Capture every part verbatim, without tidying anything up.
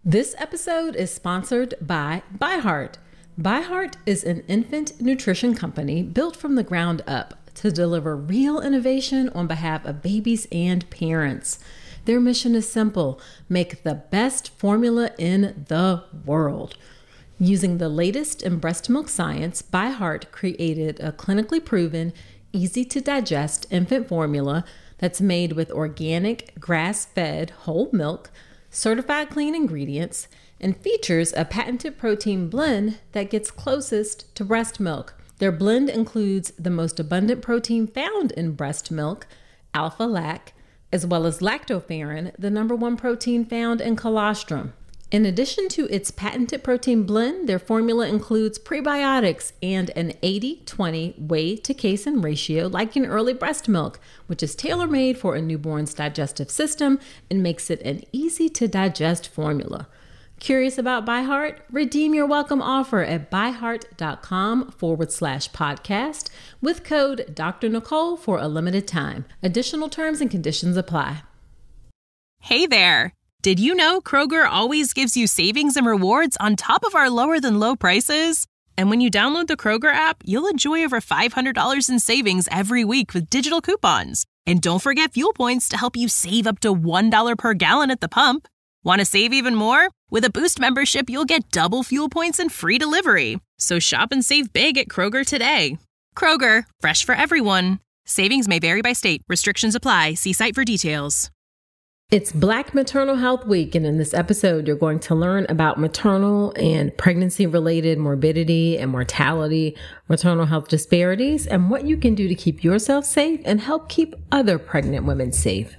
This episode is sponsored by ByHeart. ByHeart is an infant nutrition company built from the ground up to deliver real innovation on behalf of babies and parents. Their mission is simple: make the best formula in the world. Using the latest in breast milk science, ByHeart created a clinically proven, easy to digest infant formula that's made with organic, grass-fed whole milk, certified clean ingredients, and features a patented protein blend that gets closest to breast milk. Their blend includes the most abundant protein found in breast milk, alpha-lac, as well as lactoferrin, the number one protein found in colostrum. In addition to its patented protein blend, their formula includes prebiotics and an eighty twenty whey to casein ratio like in early breast milk, which is tailor-made for a newborn's digestive system and makes it an easy-to-digest formula. Curious about ByHeart? Redeem your welcome offer at byheart.com forward slash podcast with code Doctor Nicole for a limited time. Additional terms and conditions apply. Hey there. Did you know Kroger always gives you savings and rewards on top of our lower than low prices? And when you download the Kroger app, you'll enjoy over five hundred dollars in savings every week with digital coupons. And don't forget fuel points to help you save up to one dollar per gallon at the pump. Want to save even more? With a Boost membership, you'll get double fuel points and free delivery. So shop and save big at Kroger today. Kroger, fresh for everyone. Savings may vary by state. Restrictions apply. See site for details. It's Black Maternal Health Week, and in this episode, you're going to learn about maternal and pregnancy-related morbidity and mortality, maternal health disparities, and what you can do to keep yourself safe and help keep other pregnant women safe.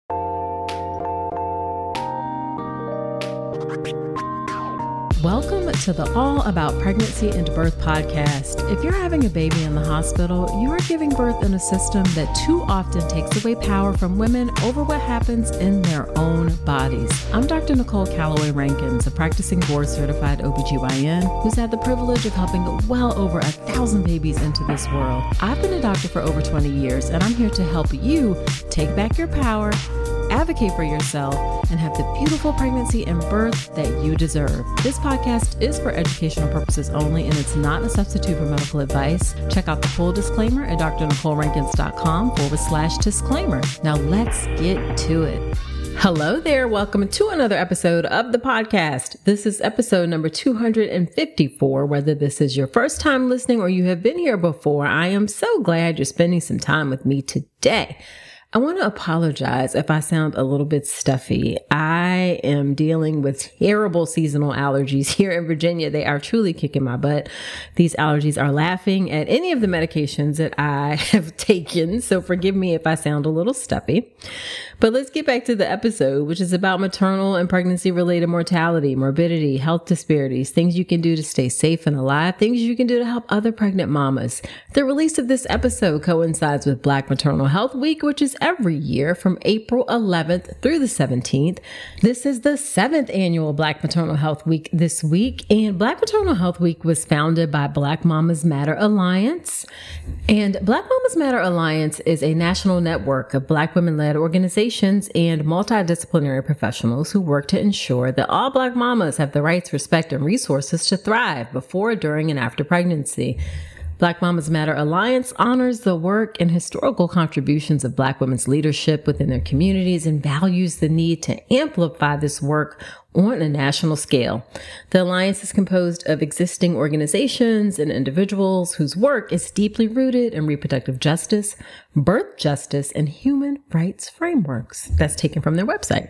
Welcome to the All About Pregnancy and Birth podcast. If you're having a baby in the hospital, you are giving birth in a system that too often takes away power from women over what happens in their own bodies. I'm Doctor Nicole Calloway Rankins, a practicing board-certified O B G Y N who's had the privilege of helping well over a thousand babies into this world. I've been a doctor for over twenty years, and I'm here to help you take back your power, advocate for yourself, and have the beautiful pregnancy and birth that you deserve. This podcast is for educational purposes only, and it's not a substitute for medical advice. Check out the full disclaimer at drnicolerankins.com forward slash disclaimer. Now let's get to it. Hello there. Welcome to another episode of the podcast. This is episode number two hundred fifty-four. Whether this is your first time listening or you have been here before, I am so glad you're spending some time with me today. I want to apologize if I sound a little bit stuffy. I am dealing with terrible seasonal allergies here in Virginia. They are truly kicking my butt. These allergies are laughing at any of the medications that I have taken, so forgive me if I sound a little stuffy. But let's get back to the episode, which is about maternal and pregnancy-related mortality, morbidity, health disparities, things you can do to stay safe and alive, things you can do to help other pregnant mamas. The release of this episode coincides with Black Maternal Health Week, which is every year from April eleventh through the seventeenth. This is the seventh annual Black Maternal Health Week this week, and Black Maternal Health Week was founded by Black Mamas Matter Alliance. And Black Mamas Matter Alliance is a national network of Black women-led organizations and multidisciplinary professionals who work to ensure that all Black mamas have the rights, respect, and resources to thrive before, during, and after pregnancy. Black Mamas Matter Alliance honors the work and historical contributions of Black women's leadership within their communities and values the need to amplify this work on a national scale. The Alliance is composed of existing organizations and individuals whose work is deeply rooted in reproductive justice, birth justice, and human rights frameworks. That's taken from their website.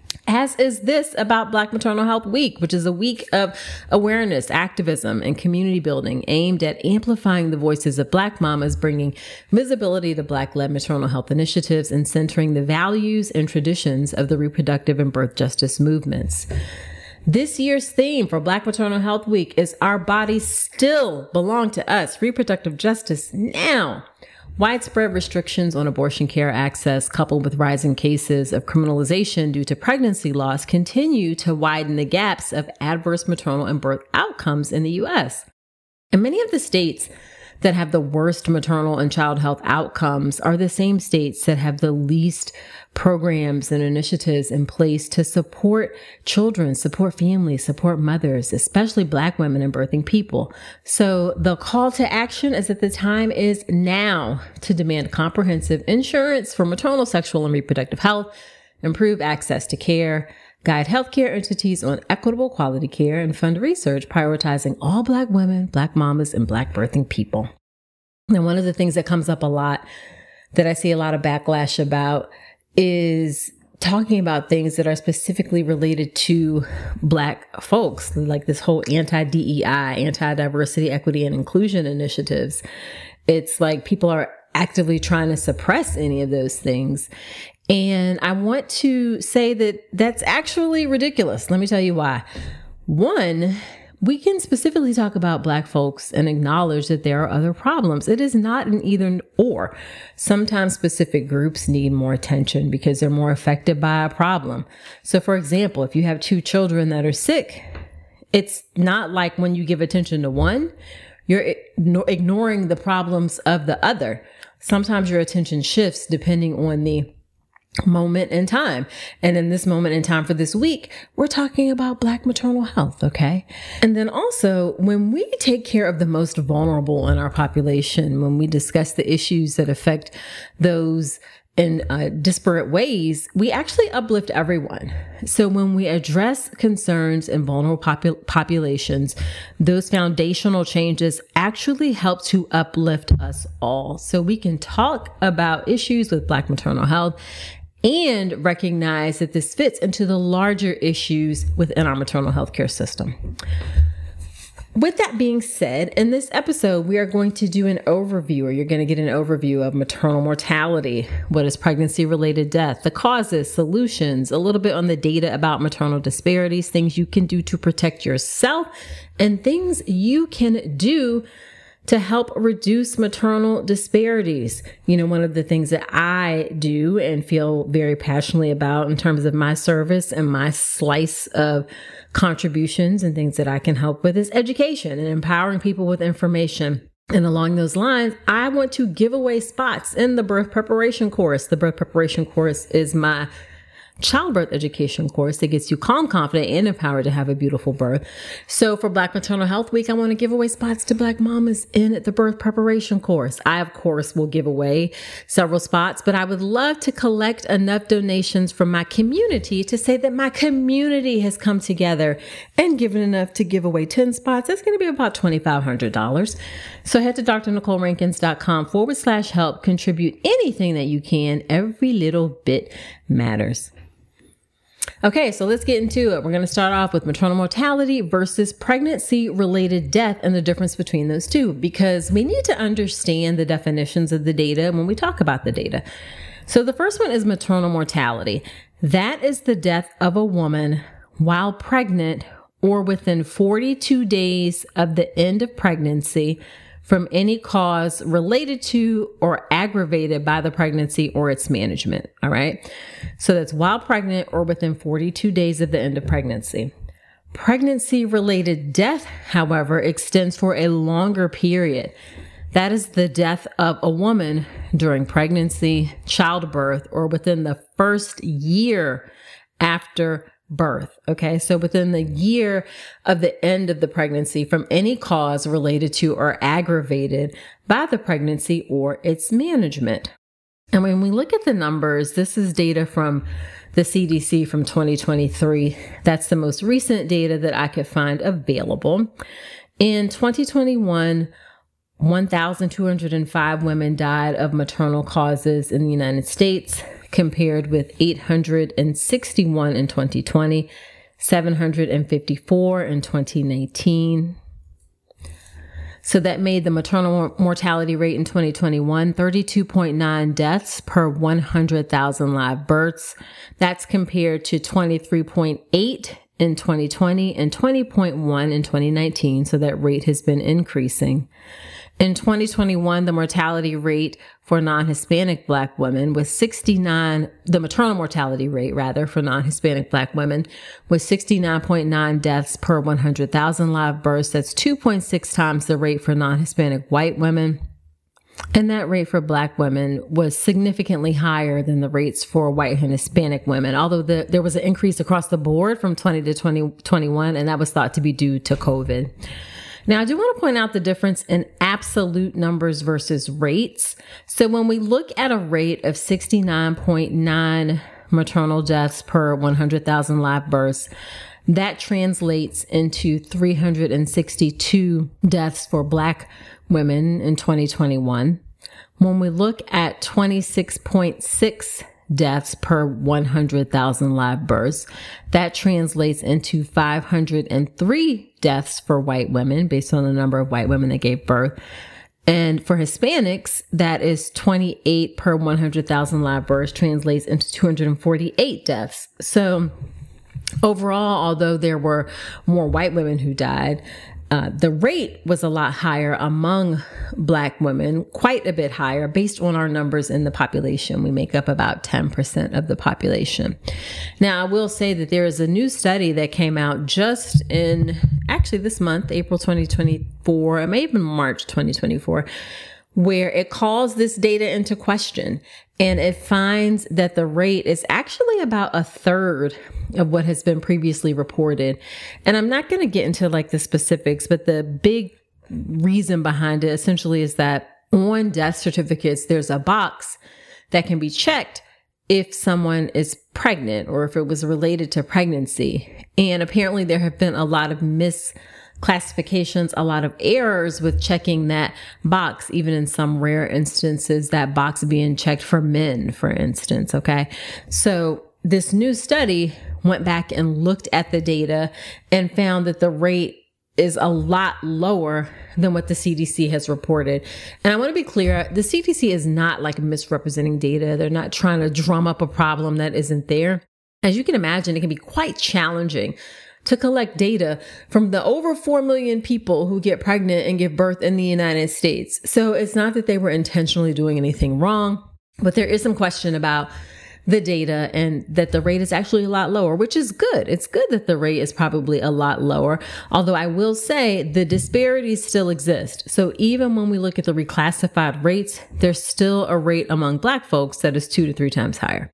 As is this about Black Maternal Health Week, which is a week of awareness, activism, and community building aimed at amplifying the voices of Black mamas, bringing visibility to Black-led maternal health initiatives, and centering the values and traditions of the reproductive and birth justice movements. This year's theme for Black Maternal Health Week is Our Bodies Still Belong to Us, Reproductive Justice Now. Widespread restrictions on abortion care access, coupled with rising cases of criminalization due to pregnancy loss, continue to widen the gaps of adverse maternal and birth outcomes in the U S. In many of the states that have the worst maternal and child health outcomes are the same states that have the least programs and initiatives in place to support children, support families, support mothers, especially Black women and birthing people. So the call to action is that the time is now to demand comprehensive insurance for maternal, sexual, and reproductive health, improve access to care, guide healthcare entities on equitable quality care, and fund research prioritizing all Black women, Black mamas, and Black birthing people. Now, one of the things that comes up a lot that I see a lot of backlash about is talking about things that are specifically related to Black folks, like this whole anti-D E I, anti-diversity, equity, and inclusion initiatives. It's like people are actively trying to suppress any of those things. And I want to say that that's actually ridiculous. Let me tell you why. One, we can specifically talk about Black folks and acknowledge that there are other problems. It is not an either or. Sometimes specific groups need more attention because they're more affected by a problem. So for example, if you have two children that are sick, it's not like when you give attention to one, you're ignoring the problems of the other. Sometimes your attention shifts depending on the moment in time. And in this moment in time for this week, we're talking about Black maternal health, okay? And then also, when we take care of the most vulnerable in our population, when we discuss the issues that affect those in uh, disparate ways, we actually uplift everyone. So when we address concerns in vulnerable popu- populations, those foundational changes actually help to uplift us all. So we can talk about issues with Black maternal health and recognize that this fits into the larger issues within our maternal health care system. With that being said, in this episode, we are going to do an overview, or you're going to get an overview of maternal mortality, what is pregnancy-related death, the causes, solutions, a little bit on the data about maternal disparities, things you can do to protect yourself, and things you can do to help reduce maternal disparities. You know, one of the things that I do and feel very passionately about in terms of my service and my slice of contributions and things that I can help with is education and empowering people with information. And along those lines, I want to give away spots in the birth preparation course. The birth preparation course is my childbirth education course that gets you calm, confident, and empowered to have a beautiful birth. So for Black Maternal Health Week, I want to give away spots to Black mamas in the birth preparation course. I, of course, will give away several spots, but I would love to collect enough donations from my community to say that my community has come together and given enough to give away ten spots. That's going to be about twenty-five hundred dollars. So head to drnicolerankins.com forward slash help. Contribute anything that you can. Every little bit matters. Okay, so let's get into it. We're going to start off with maternal mortality versus pregnancy-related death and the difference between those two, because we need to understand the definitions of the data when we talk about the data. So the first one is maternal mortality. That is the death of a woman while pregnant or within forty-two days of the end of pregnancy from any cause related to or aggravated by the pregnancy or its management. All right. So that's while pregnant or within forty-two days of the end of pregnancy. Pregnancy related death, however, extends for a longer period. That is the death of a woman during pregnancy, childbirth, or within the first year after birth. Okay. So within the year of the end of the pregnancy from any cause related to or aggravated by the pregnancy or its management. And when we look at the numbers, this is data from the C D C from twenty twenty-three. That's the most recent data that I could find available. In twenty twenty-one, one thousand two hundred five women died of maternal causes in the United States, compared with eight hundred sixty-one in twenty twenty, seven hundred fifty-four in twenty nineteen. So that made the maternal mortality rate in twenty twenty-one thirty-two point nine deaths per one hundred thousand live births. That's compared to twenty-three point eight in twenty twenty and twenty point one in twenty nineteen. So that rate has been increasing. In twenty twenty-one, the mortality rate for non-Hispanic Black women was sixty-nine, the maternal mortality rate rather for non-Hispanic Black women was sixty-nine point nine deaths per one hundred thousand live births. That's two point six times the rate for non-Hispanic white women. And that rate for Black women was significantly higher than the rates for white and Hispanic women, although the, there was an increase across the board from twenty to twenty twenty-one, and that was thought to be due to COVID. Now, I do want to point out the difference in absolute numbers versus rates. So when we look at a rate of sixty-nine point nine maternal deaths per one hundred thousand live births, that translates into three hundred sixty-two deaths for Black women in twenty twenty-one. When we look at twenty-six point six deaths per one hundred thousand live births, that translates into five hundred three deaths for white women based on the number of white women that gave birth. And for Hispanics, that is twenty-eight per one hundred thousand live births, translates into two hundred forty-eight deaths. So overall, although there were more white women who died, Uh, the rate was a lot higher among Black women, quite a bit higher based on our numbers in the population. We make up about ten percent of the population. Now, I will say that there is a new study that came out just in, actually this month, April twenty twenty-four, or maybe March twenty twenty-four, where it calls this data into question. And it finds that the rate is actually about a third of what has been previously reported. And I'm not going to get into like the specifics, but the big reason behind it essentially is that on death certificates, there's a box that can be checked if someone is pregnant or if it was related to pregnancy. And apparently there have been a lot of mis classifications, a lot of errors with checking that box, even in some rare instances, that box being checked for men, for instance. Okay. So this new study went back and looked at the data and found that the rate is a lot lower than what the C D C has reported. And I want to be clear, the C D C is not like misrepresenting data. They're not trying to drum up a problem that isn't there. As you can imagine, it can be quite challenging to collect data from the over four million people who get pregnant and give birth in the United States. So it's not that they were intentionally doing anything wrong, but there is some question about the data and that the rate is actually a lot lower, which is good. It's good that the rate is probably a lot lower. Although I will say the disparities still exist. So even when we look at the reclassified rates, there's still a rate among Black folks that is two to three times higher.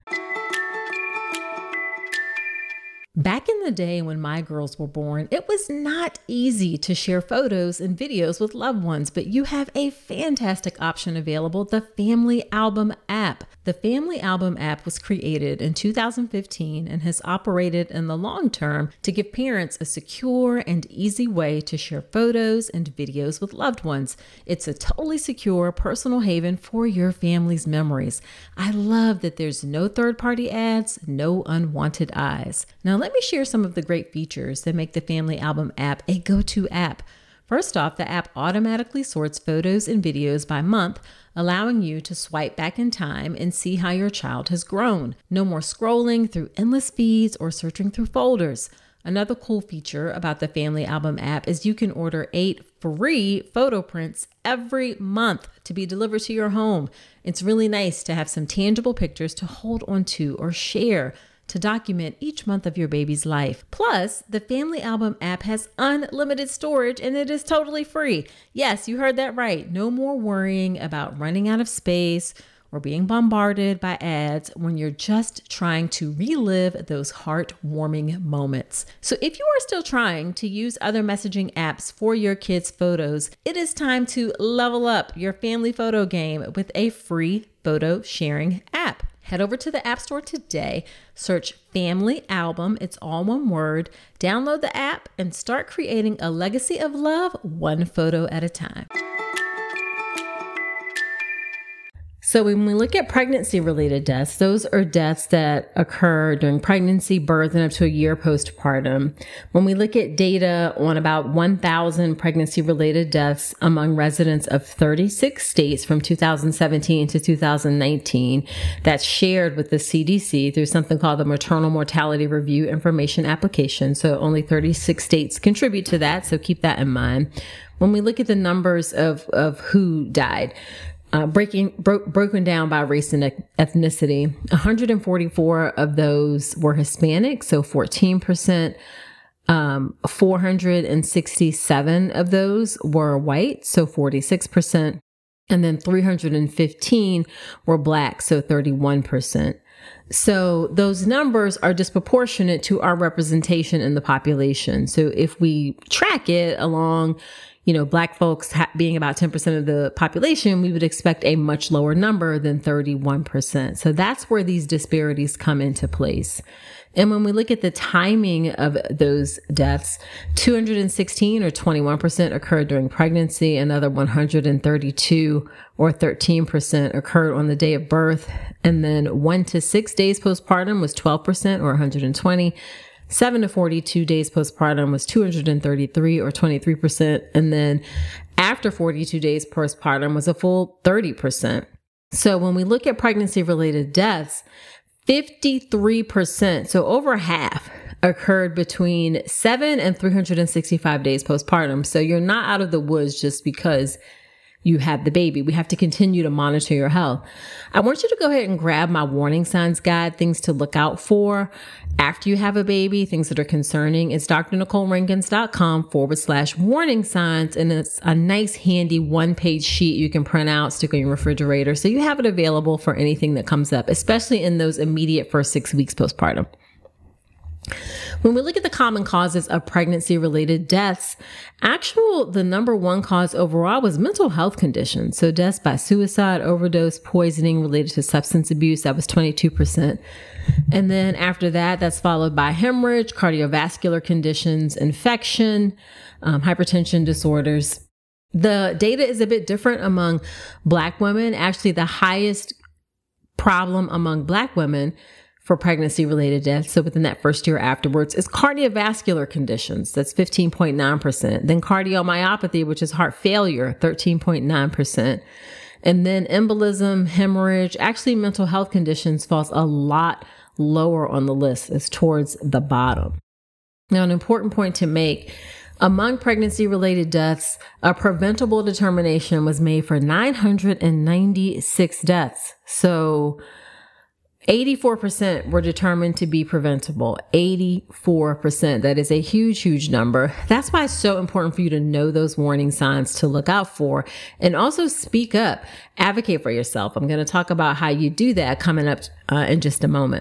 Back in the day when my girls were born, it was not easy to share photos and videos with loved ones, but you have a fantastic option available, the Family Album app. The Family Album app was created in two thousand fifteen and has operated in the long term to give parents a secure and easy way to share photos and videos with loved ones. It's a totally secure personal haven for your family's memories. I love that there's no third-party ads, no unwanted eyes. Now, let me share some of the great features that make the Family Album app a go-to app. First off, the app automatically sorts photos and videos by month, allowing you to swipe back in time and see how your child has grown. No more scrolling through endless feeds or searching through folders. Another cool feature about the Family Album app is you can order eight free photo prints every month to be delivered to your home. It's really nice to have some tangible pictures to hold on to or share to document each month of your baby's life. Plus, the Family Album app has unlimited storage and it is totally free. Yes, you heard that right. No more worrying about running out of space or being bombarded by ads when you're just trying to relive those heartwarming moments. So if you are still trying to use other messaging apps for your kids' photos, it is time to level up your family photo game with a free photo sharing app. Head over to the App Store today, search Family Album, it's all one word, download the app, and start creating a legacy of love one photo at a time. So So when we look at pregnancy-related deaths, those are deaths that occur during pregnancy, birth, and up to a year postpartum. When we look at data on about one thousand pregnancy-related deaths among residents of thirty-six states from two thousand seventeen to two thousand nineteen, that's shared with the C D C through something called the Maternal Mortality Review Information Application. So only thirty-six states contribute to that, so keep that in mind. When we look at the numbers of, of who died, Uh, breaking bro- broken down by race and ethnicity, one hundred forty-four of those were Hispanic, so fourteen percent. Um, four hundred sixty-seven of those were white, so forty-six percent. And then three hundred fifteen were Black, so thirty-one percent. So those numbers are disproportionate to our representation in the population. So if we track it along, you know, Black folks ha- being about ten percent of the population, we would expect a much lower number than thirty-one percent. So that's where these disparities come into place. And when we look at the timing of those deaths, two hundred sixteen or twenty-one percent occurred during pregnancy. Another one hundred thirty-two or thirteen percent occurred on the day of birth. And then one to six days postpartum was twelve percent or one hundred twenty. Seven to forty-two days postpartum was two hundred thirty-three or twenty-three percent. And then after forty-two days postpartum was a full thirty percent. So when we look at pregnancy related deaths, fifty-three percent, so over half, occurred between seven and three hundred sixty-five days postpartum. So you're not out of the woods just because you have the baby. We have to continue to monitor your health. I want you to go ahead and grab my warning signs guide, things to look out for after you have a baby, things that are concerning. It's drnicolerankins.com forward slash warning signs. And it's a nice handy one page sheet you can print out, stick on your refrigerator. So you have it available for anything that comes up, especially in those immediate first six weeks postpartum. When we look at the common causes of pregnancy-related deaths, actual, the number one cause overall was mental health conditions. So deaths by suicide, overdose, poisoning related to substance abuse, that was twenty-two percent. And then after that, that's followed by hemorrhage, cardiovascular conditions, infection, um, hypertension disorders. The data is a bit different among Black women. Actually, the highest problem among Black women for pregnancy-related deaths, so within that first year afterwards, is cardiovascular conditions. That's fifteen point nine percent. Then cardiomyopathy, which is heart failure, thirteen point nine percent. And then embolism, hemorrhage, actually mental health conditions falls a lot lower on the list. It's towards the bottom. Now, an important point to make, among pregnancy-related deaths, a preventable determination was made for nine hundred ninety-six deaths. So eighty-four percent were determined to be preventable. eighty-four percent. That is a huge, huge number. That's why it's so important for you to know those warning signs to look out for and also speak up, advocate for yourself. I'm going to talk about how you do that coming up uh, in just a moment.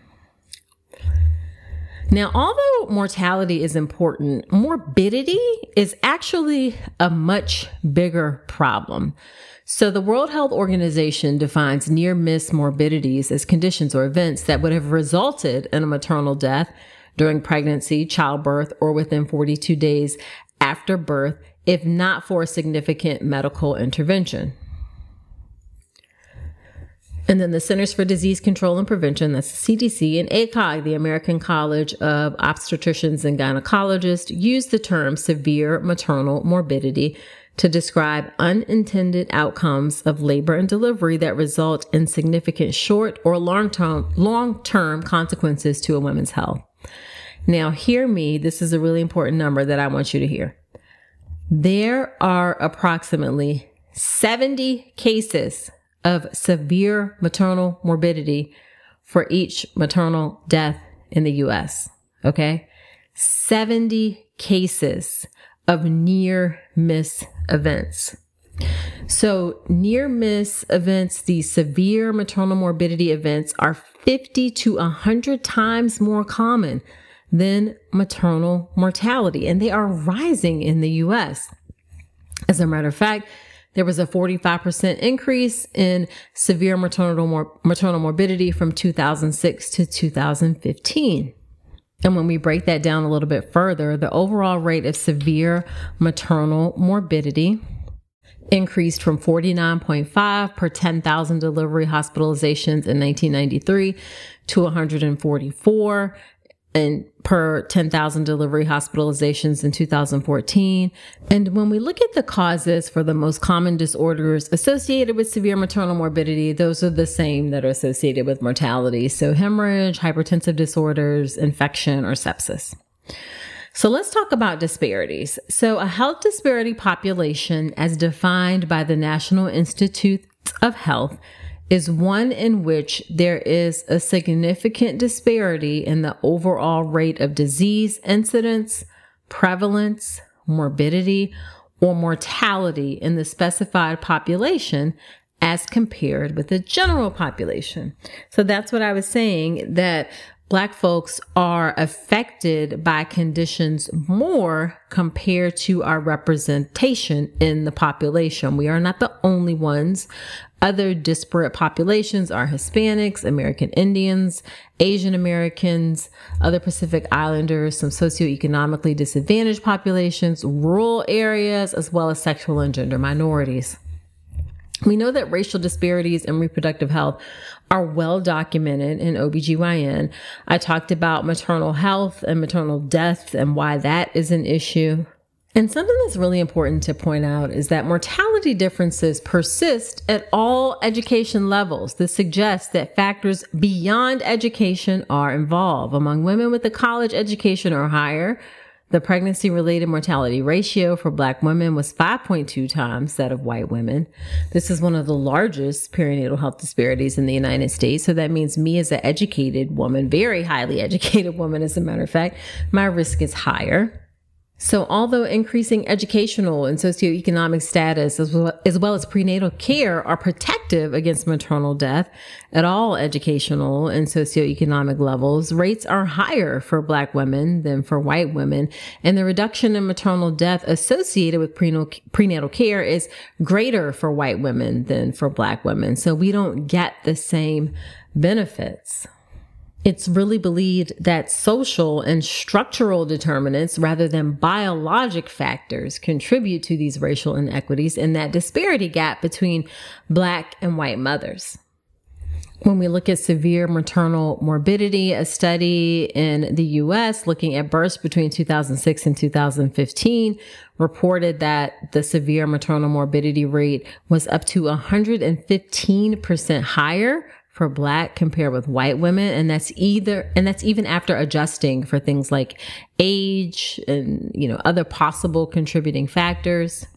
Now, although mortality is important, morbidity is actually a much bigger problem. So the World Health Organization defines near-miss morbidities as conditions or events that would have resulted in a maternal death during pregnancy, childbirth, or within forty-two days after birth, if not for a significant medical intervention. And then the Centers for Disease Control and Prevention, that's the C D C, and A C O G, the American College of Obstetricians and Gynecologists, use the term severe maternal morbidity to describe unintended outcomes of labor and delivery that result in significant short or long-term, long-term consequences to a woman's health. Now, hear me. This is a really important number that I want you to hear. There are approximately seventy cases of severe maternal morbidity for each maternal death in the U S. Okay? seventy cases of near miss events. So near miss events, these severe maternal morbidity events, are fifty to one hundred times more common than maternal mortality, and they are rising in the U S. As a matter of fact, there was a forty-five percent increase in severe maternal mor- maternal morbidity from two thousand six to two thousand fifteen. And when we break that down a little bit further, the overall rate of severe maternal morbidity increased from forty-nine point five per ten thousand delivery hospitalizations in nineteen ninety-three to one hundred forty-four and per ten thousand delivery hospitalizations in two thousand fourteen. And when we look at the causes for the most common disorders associated with severe maternal morbidity, those are the same that are associated with mortality. So hemorrhage, hypertensive disorders, infection, or sepsis. So let's talk about disparities. So a health disparity population, as defined by the National Institutes of Health, is one in which there is a significant disparity in the overall rate of disease incidence, prevalence, morbidity, or mortality in the specified population as compared with the general population. So that's what I was saying, that Black folks are affected by conditions more compared to our representation in the population. We are not the only ones. Other disparate populations are Hispanics, American Indians, Asian Americans, other Pacific Islanders, some socioeconomically disadvantaged populations, rural areas, as well as sexual and gender minorities. We know that racial disparities in reproductive health are well documented in O B G Y N. I talked about maternal health and maternal death and why that is an issue. And something that's really important to point out is that mortality differences persist at all education levels. This suggests that factors beyond education are involved. Among women with a college education or higher, the pregnancy-related mortality ratio for Black women was five point two times that of white women. This is one of the largest perinatal health disparities in the United States. So that means me as an educated woman, very highly educated woman, as a matter of fact, my risk is higher. So although increasing educational and socioeconomic status as well, as well as prenatal care are protective against maternal death at all educational and socioeconomic levels, rates are higher for Black women than for white women. And the reduction in maternal death associated with prenatal, prenatal care is greater for white women than for Black women. So we don't get the same benefits. It's really believed that social and structural determinants rather than biologic factors contribute to these racial inequities and that disparity gap between Black and white mothers. When we look at severe maternal morbidity, a study in the U S looking at births between two thousand six and two thousand fifteen reported that the severe maternal morbidity rate was up to one hundred fifteen percent higher for Black compared with white women. And that's either, and that's even after adjusting for things like age and, you know, other possible contributing factors.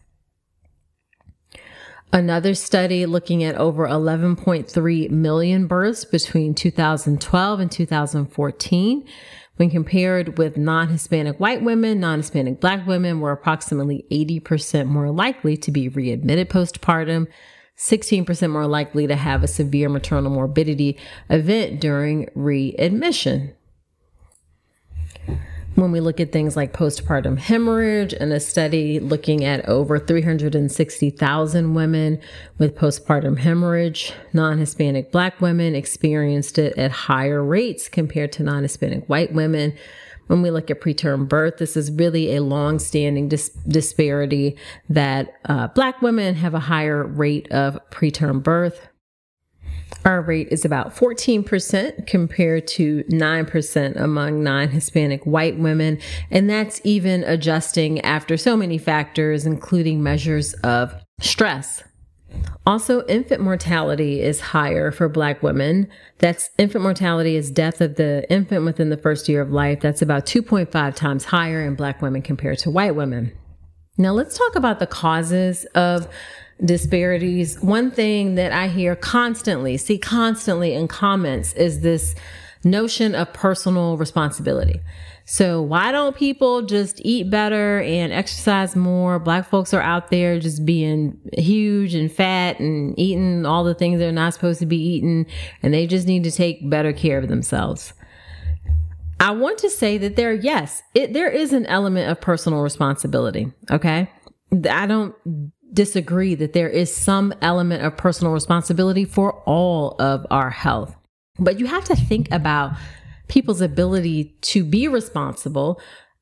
Another study looking at over eleven point three million births between two thousand twelve and two thousand fourteen, when compared with non-Hispanic white women, non-Hispanic Black women were approximately eighty percent more likely to be readmitted postpartum, sixteen percent more likely to have a severe maternal morbidity event during readmission. When we look at things like postpartum hemorrhage, and a study looking at over three hundred sixty thousand women with postpartum hemorrhage, non-Hispanic Black women experienced it at higher rates compared to non-Hispanic white women. When we look at preterm birth, this is really a long-standing dis- disparity that uh, Black women have a higher rate of preterm birth. Our rate is about fourteen percent compared to nine percent among non-Hispanic white women. And that's even adjusting after so many factors, including measures of stress. Also, infant mortality is higher for Black women. That's infant mortality is death of the infant within the first year of life. That's about two point five times higher in Black women compared to white women. Now, let's talk about the causes of disparities. One thing that I hear constantly, see constantly in comments is this notion of personal responsibility. So why don't people just eat better and exercise more? Black folks are out there just being huge and fat and eating all the things they're not supposed to be eating, and they just need to take better care of themselves. I want to say that there, yes, it, there is an element of personal responsibility. Okay. I don't disagree that there is some element of personal responsibility for all of our health, but you have to think about people's ability to be responsible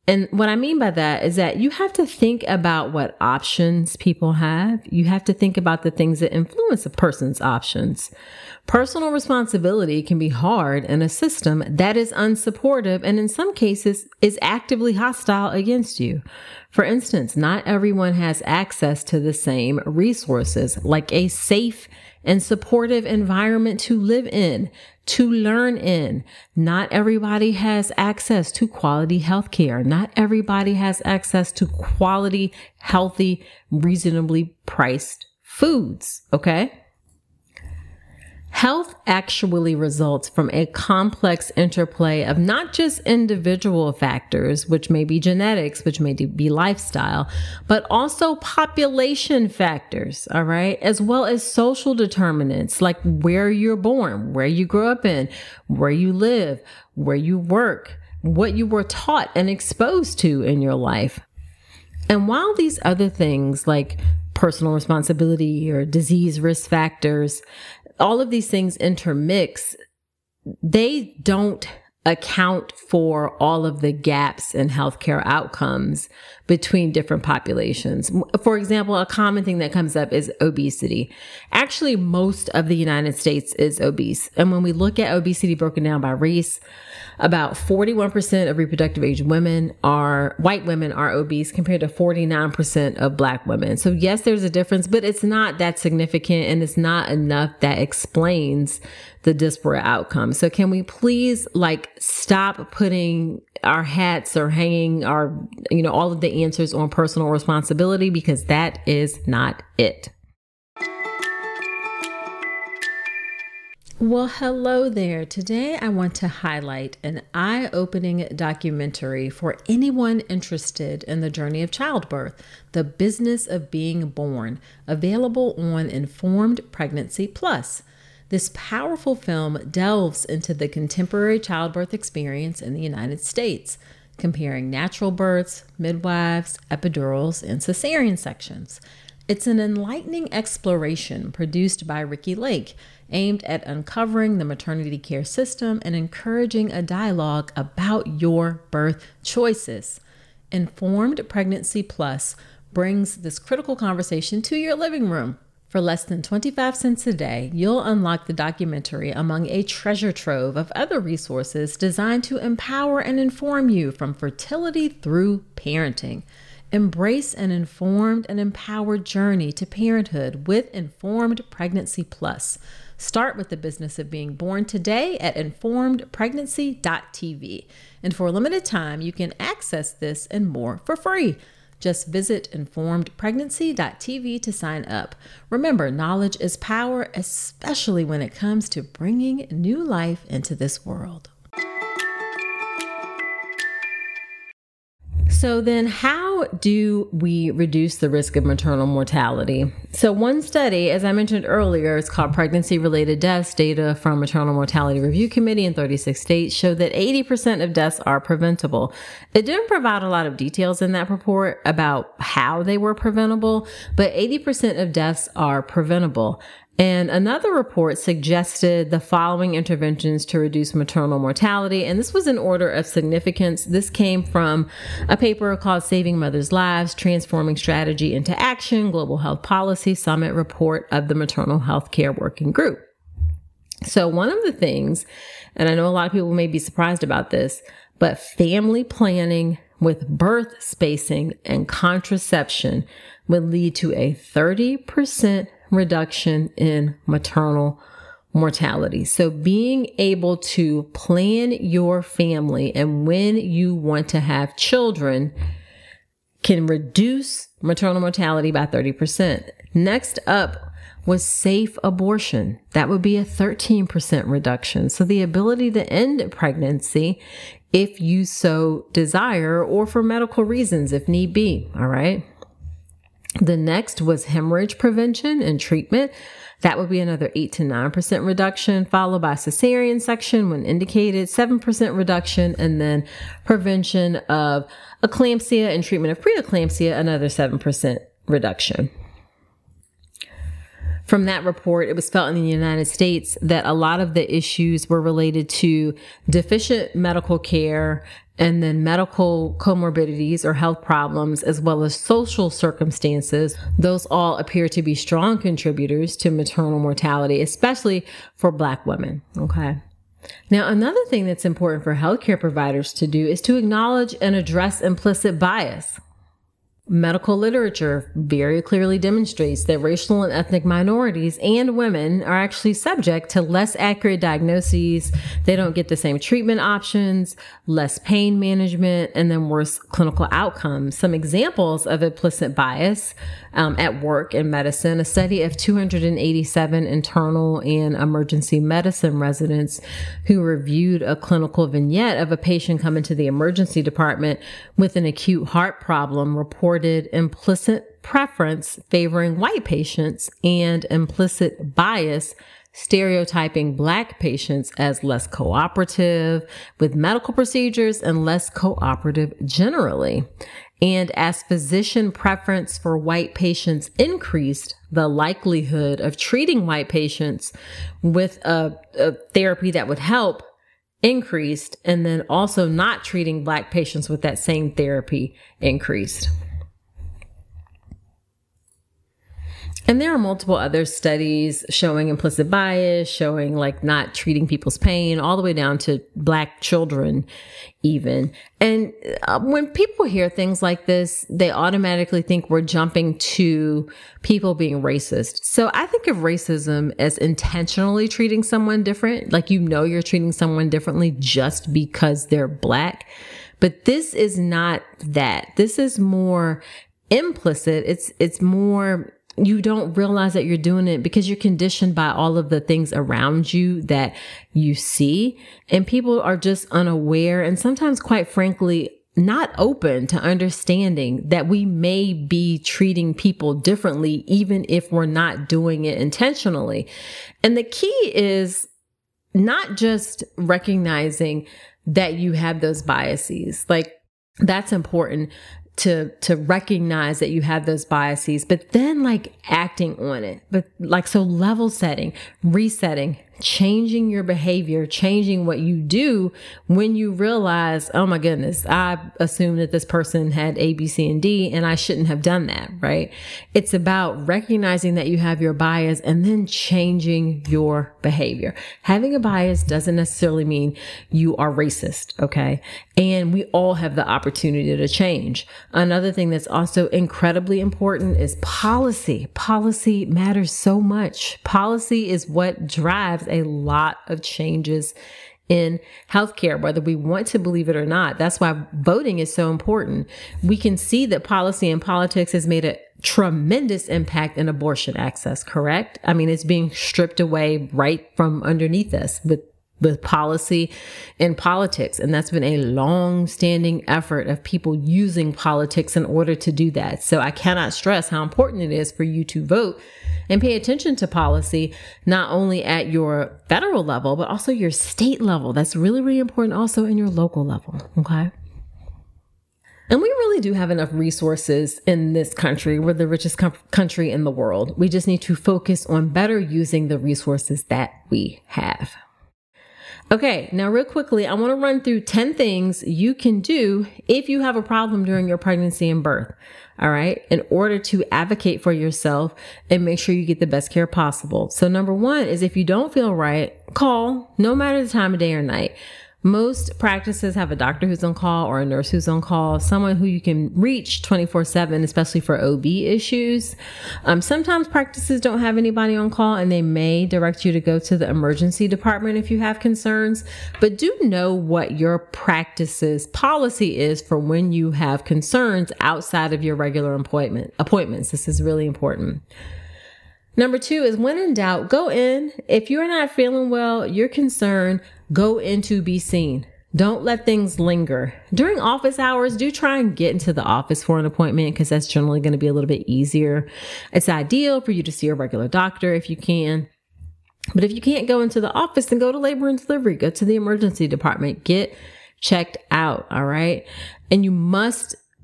And what I mean by that is that you have to think about what options people have. You have to think about the things that influence a person's options. Personal responsibility can be hard in a system that is unsupportive and in some cases is actively hostile against you. For instance, not everyone has access to the same resources, like a safe and supportive environment to live in, to learn in. Not everybody has access to quality healthcare. Not everybody has access to quality, healthy, reasonably priced foods. Okay? Health actually results from a complex interplay of not just individual factors, which may be genetics, which may be lifestyle, but also population factors, all right, as well as social determinants like where you're born, where you grew up in, where you live, where you work, what you were taught and exposed to in your life. And while these other things like personal responsibility or disease risk factors, all of these things intermix, they don't account for all of the gaps in healthcare outcomes between different populations. For example, a common thing that comes up is obesity. Actually, most of the United States is obese. And when we look at obesity broken down by race, about forty-one percent of reproductive age women are, white women are obese compared to forty-nine percent of Black women. So yes, there's a difference, but it's not that significant and it's not enough that explains the disparate outcomes. So can we please like stop putting our hats or hanging our, you know, all of the answers on personal responsibility, because that is not it. Well, hello there. Today, I want to highlight an eye-opening documentary for anyone interested in the journey of childbirth, The Business of Being Born, available on Informed Pregnancy Plus. This powerful film delves into the contemporary childbirth experience in the United States, comparing natural births, midwives, epidurals, and cesarean sections. It's an enlightening exploration produced by Ricki Lake, aimed at uncovering the maternity care system and encouraging a dialogue about your birth choices. Informed Pregnancy Plus brings this critical conversation to your living room. For less than twenty-five cents a day, you'll unlock the documentary among a treasure trove of other resources designed to empower and inform you from fertility through parenting. Embrace an informed and empowered journey to parenthood with Informed Pregnancy Plus. Start with the business of being born today at informed pregnancy dot t v. And for a limited time, you can access this and more for free. Just visit informed pregnancy dot t v to sign up. Remember, knowledge is power, especially when it comes to bringing new life into this world. So then how do we reduce the risk of maternal mortality? So one study, as I mentioned earlier, it's called Pregnancy-Related Deaths, data from Maternal Mortality Review Committee in thirty-six states showed that eighty percent of deaths are preventable. It didn't provide a lot of details in that report about how they were preventable, but eighty percent of deaths are preventable. And another report suggested the following interventions to reduce maternal mortality. And this was in order of significance. This came from a paper called Saving Mothers' Lives, Transforming Strategy into Action, Global Health Policy Summit report of the Maternal Health Care Working Group. So one of the things, and I know a lot of people may be surprised about this, but family planning with birth spacing and contraception would lead to a thirty percent reduction in maternal mortality. So being able to plan your family and when you want to have children can reduce maternal mortality by thirty percent. Next up was safe abortion. That would be a thirteen percent reduction. So the ability to end pregnancy if you so desire or for medical reasons if need be. All right. The next was hemorrhage prevention and treatment. That would be another eight to nine percent reduction, followed by cesarean section when indicated, seven percent reduction, and then prevention of eclampsia and treatment of preeclampsia, another seven percent reduction. From that report, it was felt in the United States that a lot of the issues were related to deficient medical care and then medical comorbidities or health problems, as well as social circumstances. Those all appear to be strong contributors to maternal mortality, especially for Black women. Okay. Now, another thing that's important for healthcare providers to do is to acknowledge and address implicit bias. Medical literature very clearly demonstrates that racial and ethnic minorities and women are actually subject to less accurate diagnoses. They don't get the same treatment options, less pain management, and then worse clinical outcomes. Some examples of implicit bias um, at work in medicine: a study of two hundred eighty-seven internal and emergency medicine residents who reviewed a clinical vignette of a patient coming to the emergency department with an acute heart problem reported implicit preference favoring white patients and implicit bias stereotyping Black patients as less cooperative with medical procedures and less cooperative generally. And as physician preference for white patients increased, the likelihood of treating white patients with a, a therapy that would help increased, and then also not treating Black patients with that same therapy increased. And there are multiple other studies showing implicit bias, showing like not treating people's pain, all the way down to Black children even. And uh, when people hear things like this, they automatically think we're jumping to people being racist. So I think of racism as intentionally treating someone different. Like, you know, you're treating someone differently just because they're Black. But this is not that. This is more implicit. It's, it's more, you don't realize that you're doing it because you're conditioned by all of the things around you that you see. And people are just unaware and sometimes, quite frankly, not open to understanding that we may be treating people differently, even if we're not doing it intentionally. And the key is not just recognizing that you have those biases. Like, that's important to, to recognize that you have those biases, but then like acting on it, but like, so level setting, resetting, changing your behavior, changing what you do when you realize, oh my goodness, I assumed that this person had A, B, C, and D, and I shouldn't have done that, right? It's about recognizing that you have your bias and then changing your behavior. Having a bias doesn't necessarily mean you are racist, okay? And we all have the opportunity to change. Another thing that's also incredibly important is policy. Policy matters so much. Policy is what drives a lot of changes in healthcare, whether we want to believe it or not. That's why voting is so important. We can see that policy and politics has made a tremendous impact in abortion access, correct? I mean, it's being stripped away right from underneath us with with policy and politics. And that's been a long-standing effort of people using politics in order to do that. So I cannot stress how important it is for you to vote and pay attention to policy, not only at your federal level, but also your state level. That's really, really important also in your local level. Okay. And we really do have enough resources in this country. We're the richest com- country in the world. We just need to focus on better using the resources that we have. Okay, now real quickly, I want to run through ten things you can do if you have a problem during your pregnancy and birth, all right, in order to advocate for yourself and make sure you get the best care possible. So number one is, if you don't feel right, call, no matter the time of day or night. Most practices have a doctor who's on call or a nurse who's on call, someone who you can reach twenty-four seven, especially for O B issues. Um, sometimes practices don't have anybody on call and they may direct you to go to the emergency department if you have concerns, but do know what your practice's policy is for when you have concerns outside of your regular appointment appointments. This is really important. Number two is, when in doubt, go in. If you're not feeling well, you're concerned, go in to be seen. Don't let things linger. During office hours, do try and get into the office for an appointment, because that's generally going to be a little bit easier. It's ideal for you to see a regular doctor if you can. But if you can't go into the office, then go to labor and delivery. Go to the emergency department. Get checked out, all right? And you must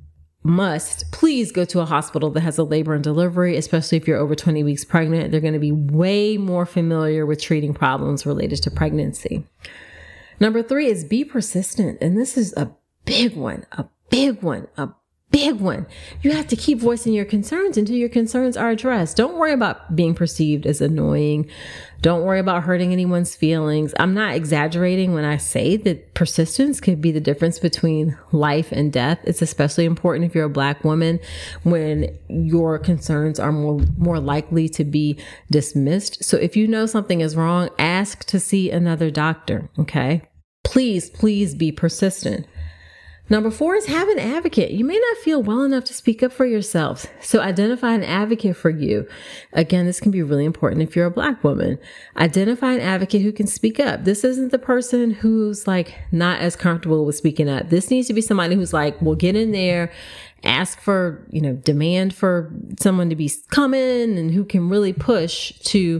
must, please go to a hospital that has a labor and delivery, especially if you're over twenty weeks pregnant. They're going to be way more familiar with treating problems related to pregnancy. Number three is be persistent. And this is a big one, a big one, a big one. You have to keep voicing your concerns until your concerns are addressed. Don't worry about being perceived as annoying. Don't worry about hurting anyone's feelings. I'm not exaggerating when I say that persistence could be the difference between life and death. It's especially important if you're a Black woman, when your concerns are more, more likely to be dismissed. So if you know something is wrong, ask to see another doctor. Okay. Please, please be persistent. Number four is have an advocate. You may not feel well enough to speak up for yourself. So identify an advocate for you. Again, this can be really important if you're a Black woman. Identify an advocate who can speak up. This isn't the person who's like not as comfortable with speaking up. This needs to be somebody who's like, well, get in there, ask for, you know, demand for someone to be coming, and who can really push to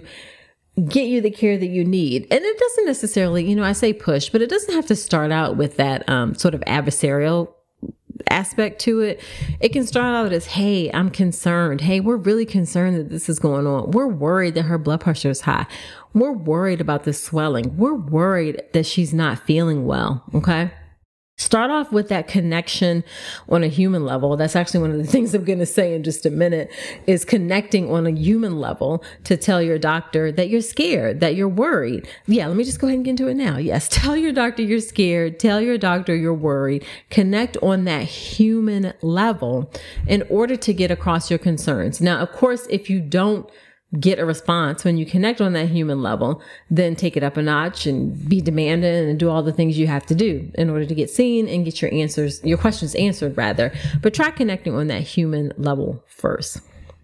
get you the care that you need. And it doesn't necessarily, you know, I say push, but it doesn't have to start out with that um, sort of adversarial aspect to it. It can start out as, hey, I'm concerned. Hey, we're really concerned that this is going on. We're worried that her blood pressure is high. We're worried about the swelling. We're worried that she's not feeling well. Okay. Start off with that connection on a human level. That's actually one of the things I'm going to say in just a minute, is connecting on a human level to tell your doctor that you're scared, that you're worried. Yeah, let me just go ahead and get into it now. Yes, tell your doctor you're scared. Tell your doctor you're worried. Connect on that human level in order to get across your concerns. Now, of course, if you don't get a response when you connect on that human level, then take it up a notch and be demanding and do all the things you have to do in order to get seen and get your answers, your questions answered rather. But try connecting on that human level first.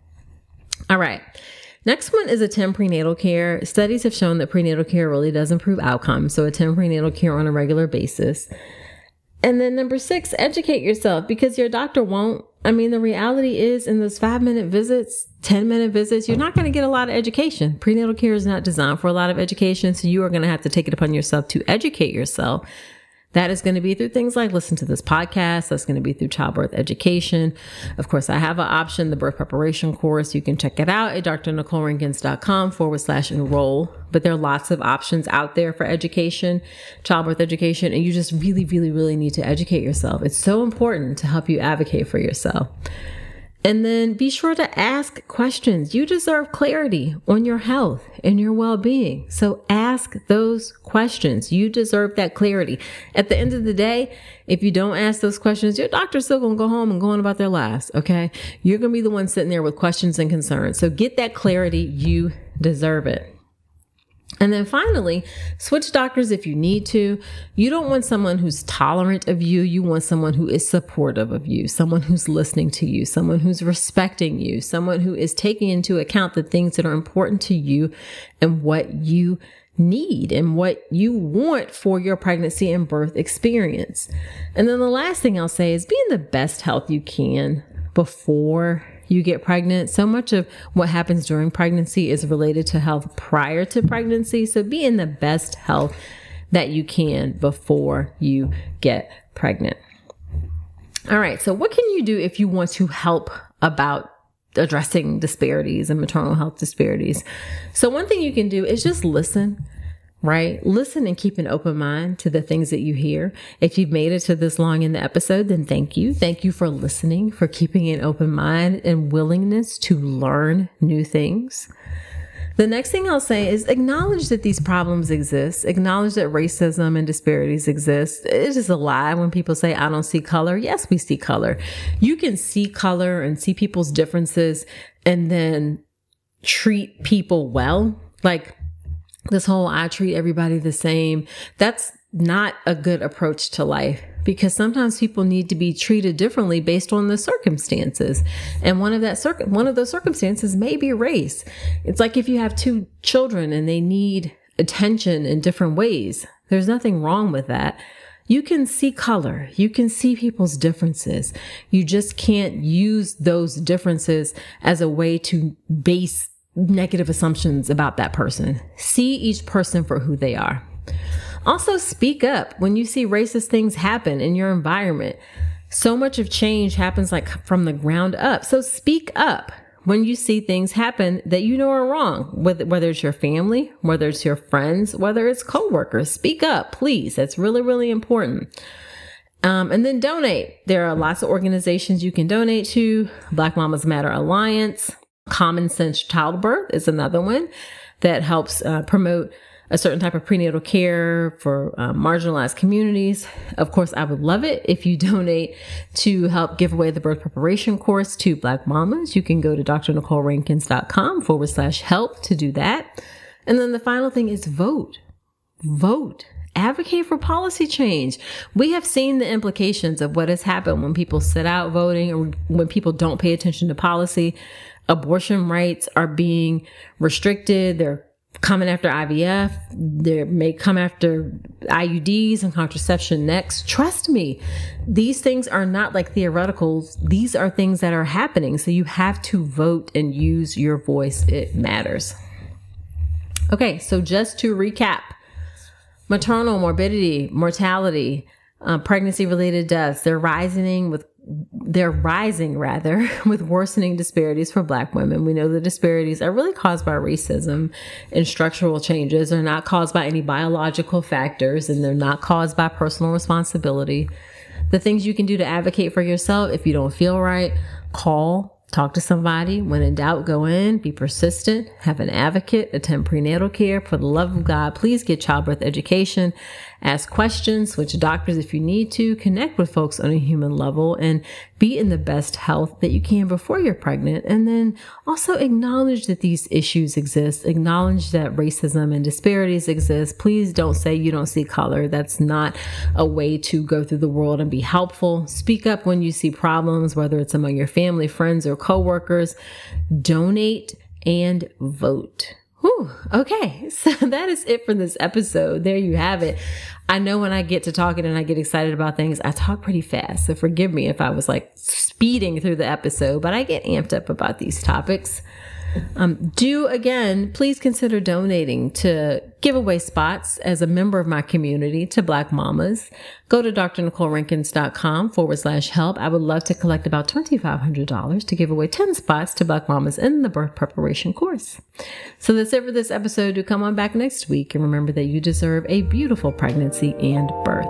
All right. Next one is attend prenatal care. Studies have shown that prenatal care really does improve outcomes. So attend prenatal care on a regular basis. And then number six, educate yourself, because your doctor won't. I mean, the reality is in those five minute visits, ten minute visits, you're not going to get a lot of education. Prenatal care is not designed for a lot of education. So you are going to have to take it upon yourself to educate yourself. That is going to be through things like listen to this podcast. That's going to be through childbirth education. Of course, I have an option, the birth preparation course. You can check it out at drnicolerankins.com forward slash enroll. But there are lots of options out there for education, childbirth education, and you just really, really, really need to educate yourself. It's so important to help you advocate for yourself. And then be sure to ask questions. You deserve clarity on your health and your well-being. So ask those questions. You deserve that clarity. At the end of the day, if you don't ask those questions, your doctor's still going to go home and go on about their lives. Okay. You're going to be the one sitting there with questions and concerns. So get that clarity. You deserve it. And then finally, switch doctors if you need to. You don't want someone who's tolerant of you. You want someone who is supportive of you, someone who's listening to you, someone who's respecting you, someone who is taking into account the things that are important to you and what you need and what you want for your pregnancy and birth experience. And then the last thing I'll say is be in the best health you can before you get pregnant. So much of what happens during pregnancy is related to health prior to pregnancy. So be in the best health that you can before you get pregnant. All right. So what can you do if you want to help about addressing disparities and maternal health disparities? So one thing you can do is just listen. Right? Listen and keep an open mind to the things that you hear. If you've made it to this long in the episode, then thank you. Thank you for listening, for keeping an open mind and willingness to learn new things. The next thing I'll say is acknowledge that these problems exist. Acknowledge that racism and disparities exist. It is a lie when people say, I don't see color. Yes, we see color. You can see color and see people's differences and then treat people well. Like, this whole I treat everybody the same, that's not a good approach to life, because sometimes people need to be treated differently based on the circumstances. And one of that circ- one of those circumstances may be race. It's like if you have two children and they need attention in different ways, there's nothing wrong with that. You can see color. You can see people's differences. You just can't use those differences as a way to base negative assumptions about that person. See each person for who they are. Also, speak up when you see racist things happen in your environment. So much of change happens like from the ground up. So speak up when you see things happen that you know are wrong, whether, whether it's your family, whether it's your friends, whether it's coworkers. Speak up, please. That's really, really important. Um, and then donate. There are lots of organizations you can donate to. Black Mamas Matter Alliance, Common Sense Childbirth is another one that helps uh, promote a certain type of prenatal care for uh, marginalized communities. Of course, I would love it if you donate to help give away the birth preparation course to Black mamas. You can go to drnicolerankins.com forward slash help to do that. And then the final thing is vote. Vote. Advocate for policy change. We have seen the implications of what has happened when people sit out voting or when people don't pay attention to policy. Abortion rights are being restricted. They're coming after I V F. They may come after I U Ds and contraception next. Trust me, these things are not like theoreticals. These are things that are happening. So you have to vote and use your voice. It matters. Okay, so just to recap, maternal morbidity, mortality, uh, pregnancy-related deaths, they're rising with They're rising rather with worsening disparities for Black women. We know the disparities are really caused by racism and structural changes. They're not caused by any biological factors, and they're not caused by personal responsibility. The things you can do to advocate for yourself: if you don't feel right, call, talk to somebody. When in doubt, go in, be persistent, have an advocate, attend prenatal care. For the love of God, please get childbirth education, ask questions, switch doctors if you need to, connect with folks on a human level, and be in the best health that you can before you're pregnant. And then also acknowledge that these issues exist, acknowledge that racism and disparities exist. Please don't say you don't see color. That's not a way to go through the world and be helpful. Speak up when you see problems, whether it's among your family, friends, or coworkers. Donate and vote. Whew. Okay, so that is it for this episode. There you have it. I know when I get to talking and I get excited about things, I talk pretty fast. So forgive me if I was like speeding through the episode, but I get amped up about these topics. Um, do again, please consider donating to giveaway spots as a member of my community to Black mamas. Go to drnicolerankins.com forward slash help. I would love to collect about twenty-five hundred dollars to give away ten spots to Black mamas in the birth preparation course. So that's it for this episode. Do come on back next week and remember that you deserve a beautiful pregnancy and birth.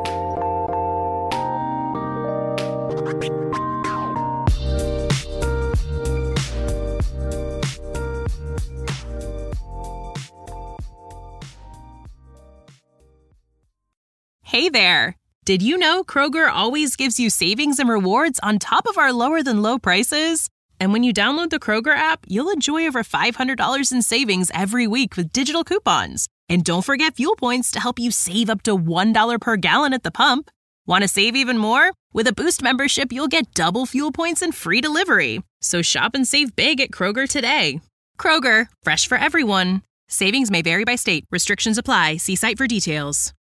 Hey there! Did you know Kroger always gives you savings and rewards on top of our lower than low prices? And when you download the Kroger app, you'll enjoy over five hundred dollars in savings every week with digital coupons. And don't forget fuel points to help you save up to one dollar per gallon at the pump. Want to save even more? With a Boost membership, you'll get double fuel points and free delivery. So shop and save big at Kroger today. Kroger, fresh for everyone. Savings may vary by state. Restrictions apply. See site for details.